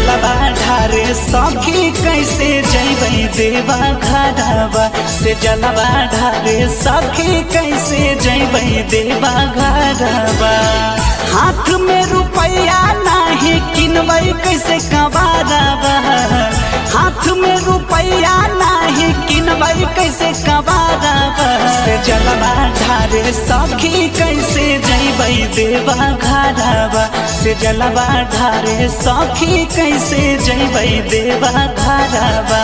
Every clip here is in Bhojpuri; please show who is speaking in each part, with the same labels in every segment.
Speaker 1: जलवा ढारे सखी कैसे जैबै देवा घरवा से जलवा ढारे सखी कैसे जैबै देवा घरवा। हाथ में रुपया नाही किनबै कैसे कबारवा, हाथ में रुपया नाही किनबै कैसे कबारवा। से जलवा ढारे सखी कैसे जैबै देवा घरवा से जलवा ढारे सखी कैसे जैबै देवा घरवा।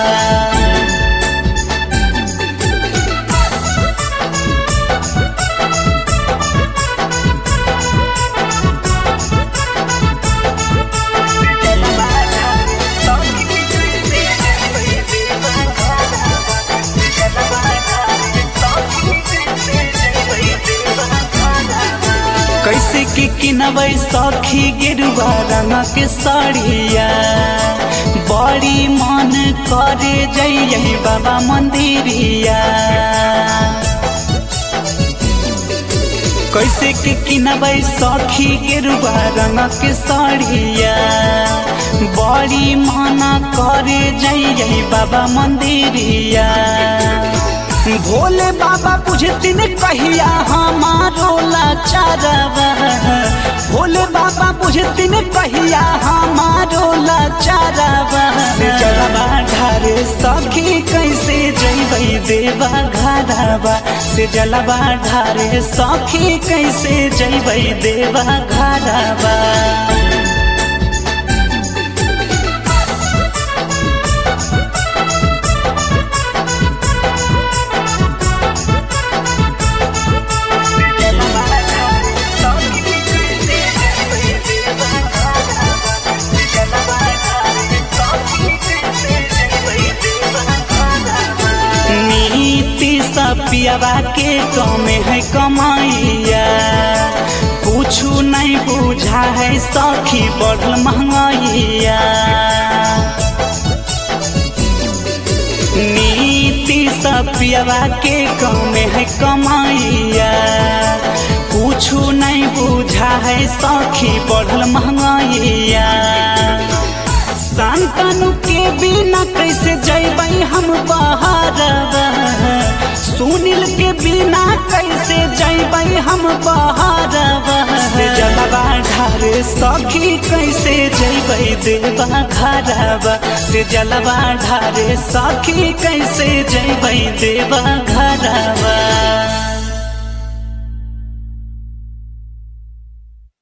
Speaker 1: कैसे की किनबै सखी गेरुआ रंग के साड़िया, बड़ी मन करे जइयै बाबा मंदिरिया। कैसे की किनबै सखी गेरुआ रंग के साड़िया, बड़ी मन करे जइयै बाबा मंदिरिया। भोले बाबा बुझतिन कहिया हमारो लाचारवा, भोले बाबा बुझतिन कहिया हमारो लाचारवा। से जलवा ढारे सखी कैसे जैबै देवा घरवा से जलवा ढारे सखी कैसे जैबै देवा घरवा। पियावा के कमे है कमाइया, कुछु नहीं बुझा है सखी बढ़ल महंगाइया। नीति सब पियावा के कमे है कमाइया, कुछु नहीं बुझा है सखी बढ़ल महंगाइया। संतानु के बिना कैसे जैबै हम बहरवा, सुनील के बिना कैसे जैबै हम बहरवा। से जलवा ढारे सखी कैसे जैबै देवा घरवा से जलवा ढारे सखी कैसे जैबै देवा घरवा।